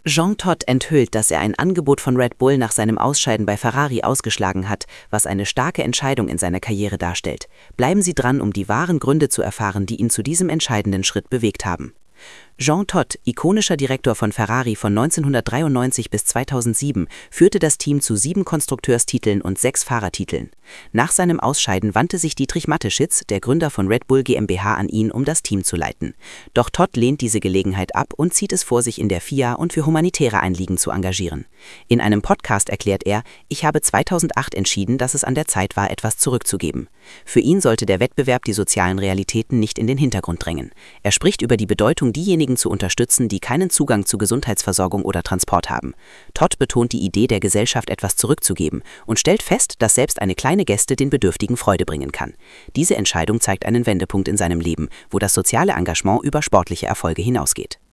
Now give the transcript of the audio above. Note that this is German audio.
Jean Todt enthüllt, dass er ein Angebot von Red Bull nach seinem Ausscheiden bei Ferrari ausgeschlagen hat, was eine starke Entscheidung in seiner Karriere darstellt. Bleiben Sie dran, um die wahren Gründe zu erfahren, die ihn zu diesem entscheidenden Schritt bewegt haben. Jean Todt, ikonischer Direktor von Ferrari von 1993 bis 2007, führte das Team zu 7 Konstrukteurstiteln und 6 Fahrertiteln. Nach seinem Ausscheiden wandte sich Dietrich Mateschitz, der Gründer von Red Bull GmbH, an ihn, um das Team zu leiten. Doch Todt lehnt diese Gelegenheit ab und zieht es vor, sich in der FIA und für humanitäre Anliegen zu engagieren. In einem Podcast erklärt er: „Ich habe 2008 entschieden, dass es an der Zeit war, etwas zurückzugeben." Für ihn sollte der Wettbewerb die sozialen Realitäten nicht in den Hintergrund drängen. Er spricht über die Bedeutung, diejenigen zu unterstützen, die keinen Zugang zu Gesundheitsversorgung oder Transport haben. Todt betont die Idee, der Gesellschaft etwas zurückzugeben und stellt fest, dass selbst eine kleine Geste den Bedürftigen Freude bringen kann. Diese Entscheidung zeigt einen Wendepunkt in seinem Leben, wo das soziale Engagement über sportliche Erfolge hinausgeht.